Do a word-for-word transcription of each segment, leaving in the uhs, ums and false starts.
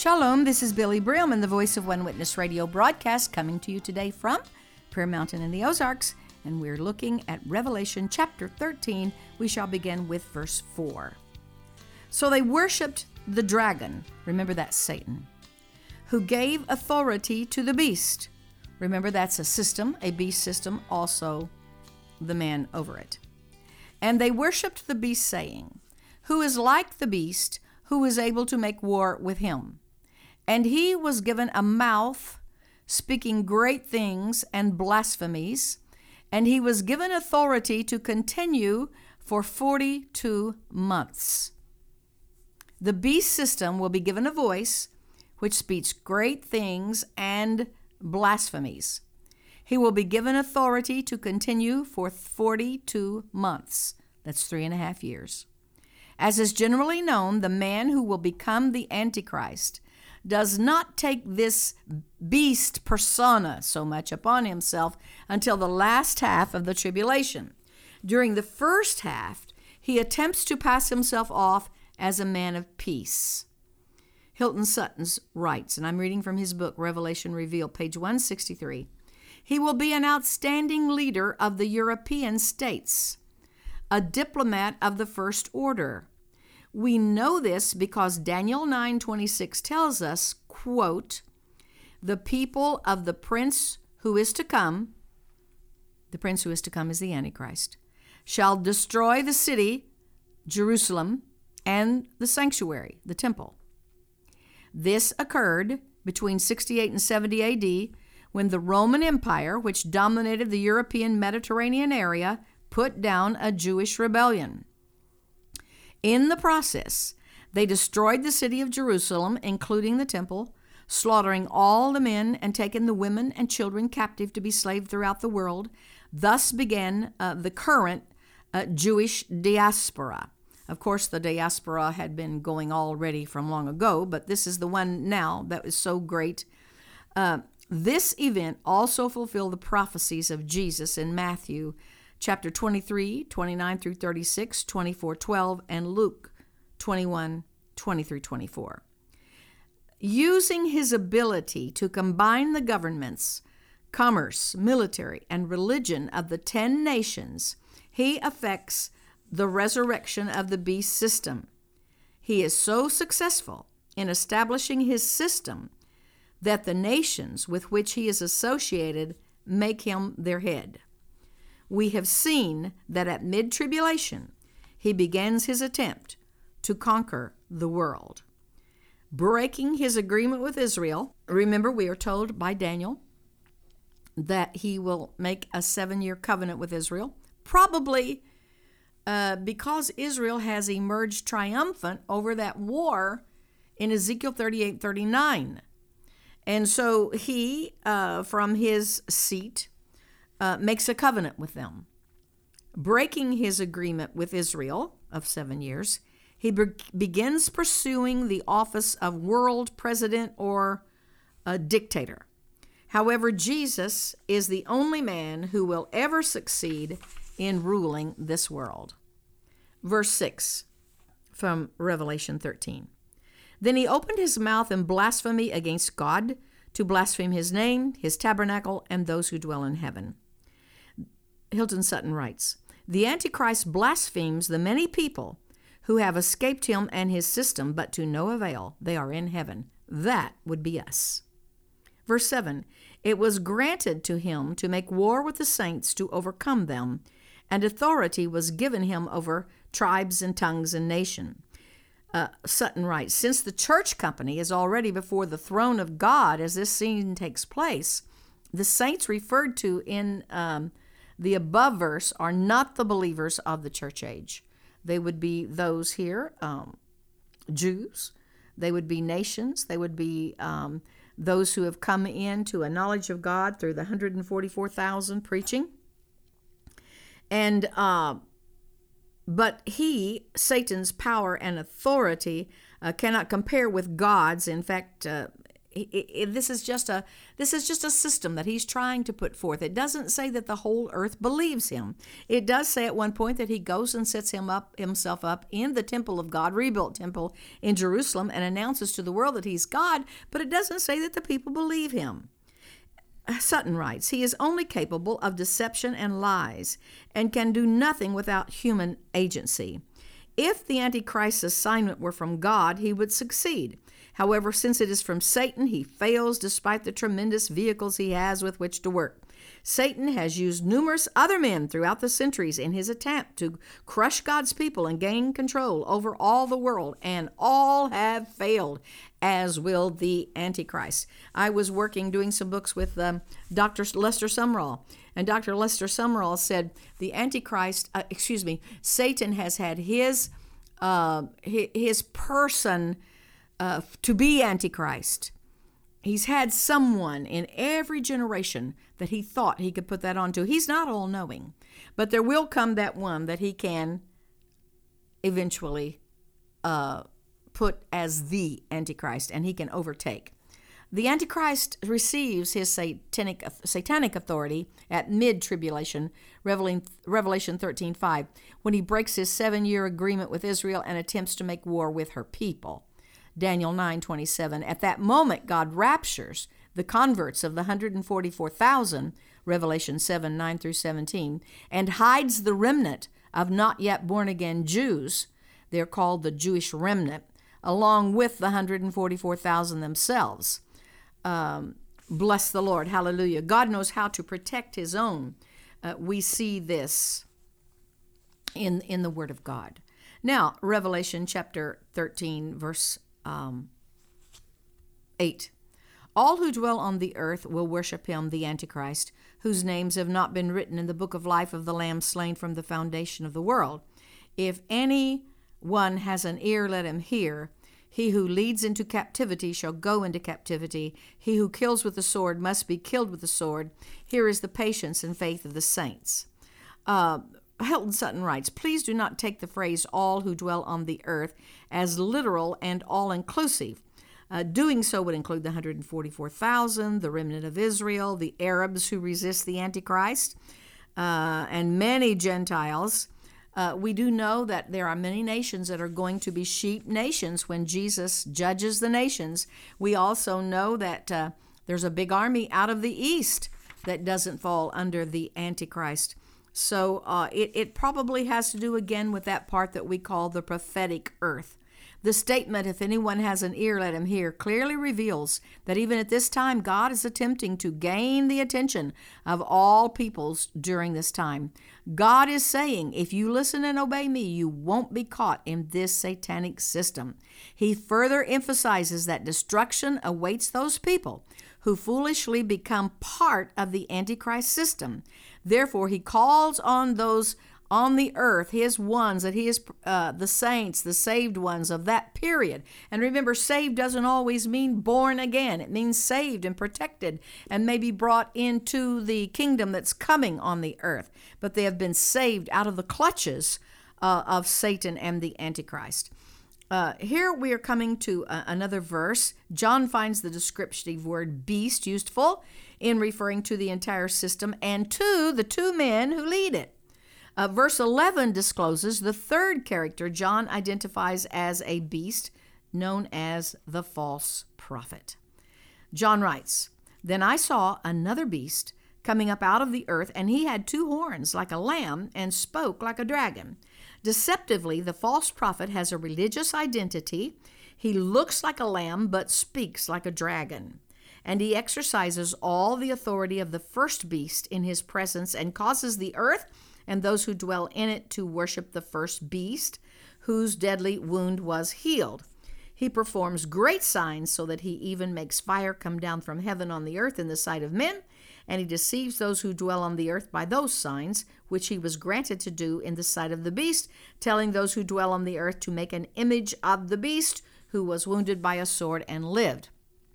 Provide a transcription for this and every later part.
Shalom, this is Billy Brim and the Voice of One Witness Radio broadcast coming to you today from Prayer Mountain in the Ozarks, and we're looking at Revelation chapter thirteen. We shall begin with verse four. So they worshipped the dragon, remember that's Satan, who gave authority to the beast. Remember that's a system, a beast system, also the man over it. And they worshipped the beast, saying, Who is like the beast, who is able to make war with him? And he was given a mouth, speaking great things and blasphemies, and he was given authority to continue for forty-two months. The beast system will be given a voice which speaks great things and blasphemies. He will be given authority to continue for forty-two months. That's three and a half years. As is generally known, the man who will become the Antichrist does not take this beast persona so much upon himself until the last half of the tribulation. During the first half, he attempts to pass himself off as a man of peace. Hilton Sutton writes, and I'm reading from his book, Revelation Revealed, page one sixty-three, he will be an outstanding leader of the European states, a diplomat of the first order. We know this because Daniel nine twenty-six tells us, quote, the people of the prince who is to come, the prince who is to come is the Antichrist, shall destroy the city, Jerusalem, and the sanctuary, the temple. This occurred between sixty-eight and seventy A D when the Roman Empire, which dominated the European Mediterranean area, put down a Jewish rebellion. In the process, they destroyed the city of Jerusalem, including the temple, slaughtering all the men and taking the women and children captive to be slaved throughout the world. Thus began uh, the current uh, Jewish diaspora. Of course, the diaspora had been going already from long ago, but this is the one now that is so great. Uh, this event also fulfilled the prophecies of Jesus in Matthew chapter twenty-three, twenty-nine through thirty-six, twenty-four, twelve, and Luke twenty-one, twenty through twenty-four. Using his ability to combine the governments, commerce, military, and religion of the ten nations, he affects the resurrection of the beast system. He is so successful in establishing his system that the nations with which he is associated make him their head. We have seen that at mid-tribulation, he begins his attempt to conquer the world. Breaking his agreement with Israel, remember we are told by Daniel that he will make a seven-year covenant with Israel, probably uh, because Israel has emerged triumphant over that war in Ezekiel thirty-eight thirty-nine. And so he, uh, from his seat, Uh, makes a covenant with them. Breaking his agreement with Israel of seven years, he be- begins pursuing the office of world president or a dictator. However, Jesus is the only man who will ever succeed in ruling this world. Verse six from Revelation thirteen. Then he opened his mouth in blasphemy against God, to blaspheme his name, his tabernacle, and those who dwell in heaven. Hilton Sutton writes, the Antichrist blasphemes the many people who have escaped him and his system, but to no avail. They are in heaven. That would be us. Verse seven, it was granted to him to make war with the saints to overcome them, and authority was given him over tribes and tongues and nation. Uh, Sutton writes, since the church company is already before the throne of God as this scene takes place, the saints referred to in um, the above verse are not the believers of the church age. They would be those here, um, Jews. They would be nations. They would be um, those who have come into a knowledge of God through the one hundred forty-four thousand preaching. And uh, but he, Satan's power and authority, uh, cannot compare with God's. In fact, uh, it, it, this is just a this is just a system that he's trying to put forth. It doesn't say that the whole earth believes him. It does say at one point that he goes and sets him up himself up in the temple of God, rebuilt temple in Jerusalem, and announces to the world that he's God, but it doesn't say that the people believe him. Sutton writes, he is only capable of deception and lies and can do nothing without human agency. If the Antichrist's assignment were from God, he would succeed. However, since it is from Satan, he fails despite the tremendous vehicles he has with which to work. Satan has used numerous other men throughout the centuries in his attempt to crush God's people and gain control over all the world, and all have failed, as will the Antichrist. I was working, doing some books with um, Doctor Lester Sumrall, and Doctor Lester Sumrall said the Antichrist, uh, excuse me, Satan has had his uh, his person uh, to be Antichrist. He's had someone in every generation that he thought he could put that onto. He's not all-knowing, but there will come that one that he can eventually uh, put as the Antichrist, and he can overtake. The Antichrist receives his satanic, satanic authority at mid-tribulation, Revelation thirteen five, when he breaks his seven-year agreement with Israel and attempts to make war with her people. Daniel nine twenty-seven. At that moment, God raptures the converts of the one hundred forty-four thousand, Revelation seven nine through seventeen, and hides the remnant of not yet born-again Jews, they're called the Jewish remnant, along with the one hundred forty-four thousand themselves. Um, bless the Lord. Hallelujah. God knows how to protect his own. Uh, we see this in, in the Word of God. Now, Revelation chapter thirteen, verse um, eight. All who dwell on the earth will worship him, the Antichrist, whose names have not been written in the book of life of the Lamb slain from the foundation of the world. If any one has an ear, let him hear. He who leads into captivity shall go into captivity. He who kills with the sword must be killed with the sword. Here is the patience and faith of the saints. Uh, Hilton Sutton writes, please do not take the phrase all who dwell on the earth as literal and all-inclusive. Uh, doing so would include the one hundred forty-four thousand, the remnant of Israel, the Arabs who resist the Antichrist, uh, and many Gentiles. Uh, we do know that there are many nations that are going to be sheep nations when Jesus judges the nations. We also know that uh, there's a big army out of the east that doesn't fall under the Antichrist. So uh, it, it probably has to do again with that part that we call the prophetic earth. The statement, if anyone has an ear, let him hear, clearly reveals that even at this time, God is attempting to gain the attention of all peoples during this time. God is saying, if you listen and obey me, you won't be caught in this satanic system. He further emphasizes that destruction awaits those people who foolishly become part of the Antichrist system. Therefore, he calls on those on the earth, his ones, that he is uh, the saints, the saved ones of that period. And remember, saved doesn't always mean born again. It means saved and protected and maybe brought into the kingdom that's coming on the earth. But they have been saved out of the clutches uh, of Satan and the Antichrist. Uh, here we are coming to uh, another verse. John finds the descriptive word beast useful in referring to the entire system and to the two men who lead it. Uh, verse eleven discloses the third character John identifies as a beast, known as the false prophet. John writes, Then I saw another beast coming up out of the earth, and he had two horns like a lamb and spoke like a dragon. Deceptively, the false prophet has a religious identity. He looks like a lamb but speaks like a dragon. And he exercises all the authority of the first beast in his presence and causes the earth and those who dwell in it to worship the first beast, whose deadly wound was healed. He performs great signs so that he even makes fire come down from heaven on the earth in the sight of men, and he deceives those who dwell on the earth by those signs, which he was granted to do in the sight of the beast, telling those who dwell on the earth to make an image of the beast, who was wounded by a sword and lived.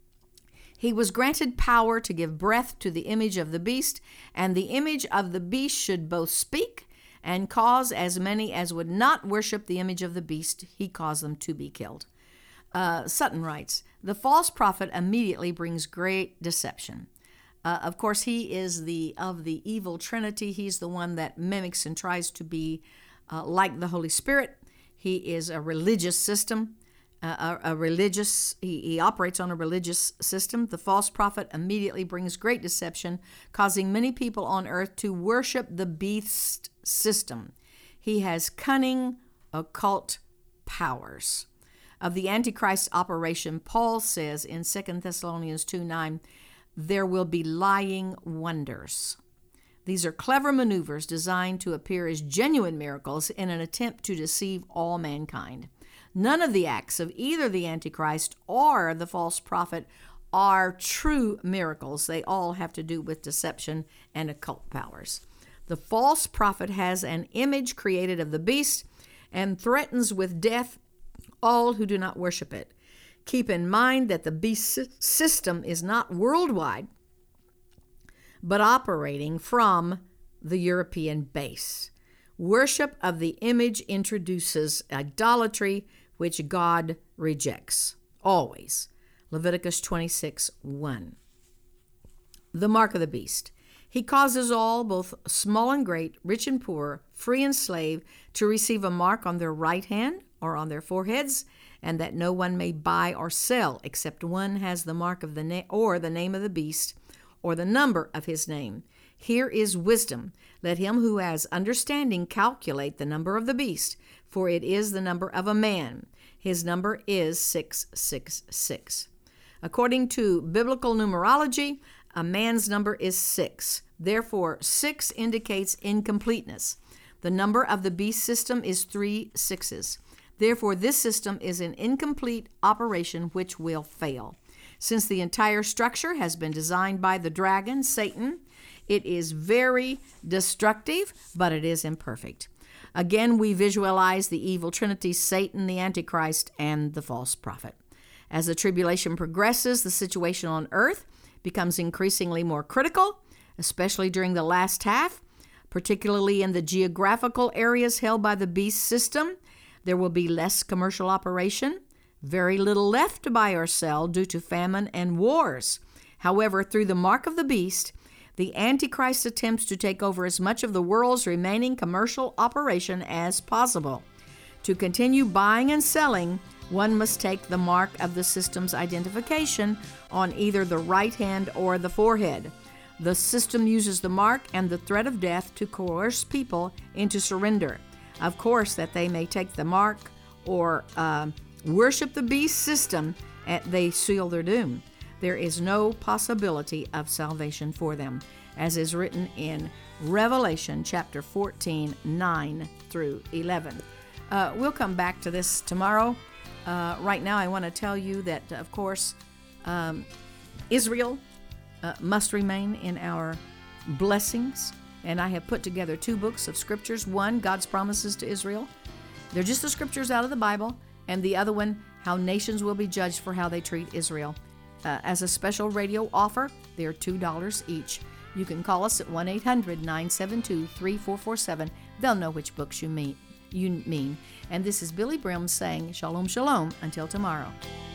He was granted power to give breath to the image of the beast, and the image of the beast should both speak and cause as many as would not worship the image of the beast, he caused them to be killed. Uh, Sutton writes, the false prophet immediately brings great deception. Uh, of course, he is the of the evil trinity. He's the one that mimics and tries to be uh, like the Holy Spirit. He is a religious system. Uh, a, a religious, he, he operates on a religious system. The false prophet immediately brings great deception, causing many people on earth to worship the beast system. He has cunning, occult powers. Of the Antichrist operation, Paul says in Second Thessalonians two nine, there will be lying wonders. These are clever maneuvers designed to appear as genuine miracles in an attempt to deceive all mankind. None of the acts of either the Antichrist or the false prophet are true miracles. They all have to do with deception and occult powers. The false prophet has an image created of the beast and threatens with death all who do not worship it. Keep in mind that the beast system is not worldwide, but operating from the European base. Worship of the image introduces idolatry, which God rejects, always. Leviticus twenty-six one. The mark of the beast. He causes all, both small and great, rich and poor, free and slave, to receive a mark on their right hand or on their foreheads, and that no one may buy or sell except one has the mark of the na- or the name of the beast or the number of his name. Here is wisdom. Let him who has understanding calculate the number of the beast, for it is the number of a man. His number is six six six. According to biblical numerology, a man's number is six. Therefore, six indicates incompleteness. The number of the beast system is three sixes. Therefore, this system is an incomplete operation which will fail. Since the entire structure has been designed by the dragon, Satan, it is very destructive, but it is imperfect. Again, we visualize the evil trinity, Satan, the Antichrist, and the false prophet. As the tribulation progresses, the situation on earth becomes increasingly more critical, especially during the last half, particularly in the geographical areas held by the beast system. There will be less commercial operation, very little left to buy or sell due to famine and wars. However, through the mark of the beast, the Antichrist attempts to take over as much of the world's remaining commercial operation as possible. To continue buying and selling, one must take the mark of the system's identification on either the right hand or the forehead. The system uses the mark and the threat of death to coerce people into surrender. Of course, that they may take the mark or uh, worship the beast system, and they seal their doom. There is no possibility of salvation for them, as is written in Revelation chapter fourteen, nine through eleven. Uh, we'll come back to this tomorrow. Uh, right now, I want to tell you that, of course, um, Israel uh, must remain in our blessings. And I have put together two books of scriptures. One, God's promises to Israel. They're just the scriptures out of the Bible. And the other one, how nations will be judged for how they treat Israel. Uh, as a special radio offer, they are two dollars each. You can call us at one eight hundred, nine seven two, three four four seven. They'll know which books you mean. You mean. And this is Billy Brim saying shalom, shalom, until tomorrow.